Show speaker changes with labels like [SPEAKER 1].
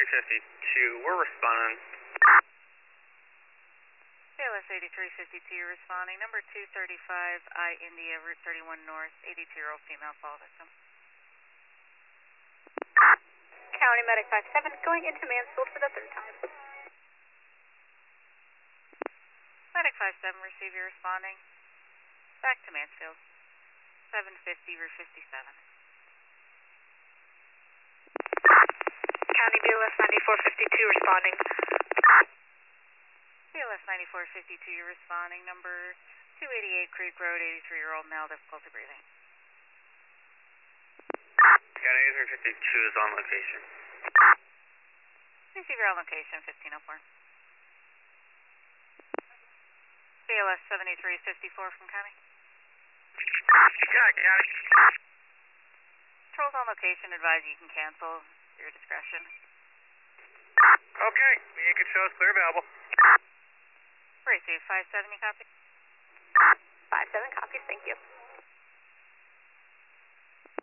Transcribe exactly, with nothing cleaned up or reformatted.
[SPEAKER 1] eighty-three fifty-two, we're responding.
[SPEAKER 2] C L S eighty-three fifty-two responding. Number two thirty-five, I India, Route thirty-one North, eighty-two-year-old female fall victim.
[SPEAKER 3] County Medic five seven, going into Mansfield for the third time.
[SPEAKER 2] Medic five seven, receive your responding. Back to Mansfield. seven fifty, Route fifty-seven.
[SPEAKER 3] County B L S ninety-four fifty-two responding.
[SPEAKER 2] B L S ninety-four fifty-two, you're responding. Number two eighty-eight Creek Road, eighty-three-year-old male, difficulty breathing.
[SPEAKER 1] County eighty-three fifty-two is on location.
[SPEAKER 2] Receive your on location, fifteen oh four. B L S seventy-three fifty-four from County.
[SPEAKER 1] Yeah, County.
[SPEAKER 2] Controls on location, advise you can cancel your discretion.
[SPEAKER 1] Okay, you can show us clear available.
[SPEAKER 2] Receive five seventy, copy.
[SPEAKER 3] five seven, copy.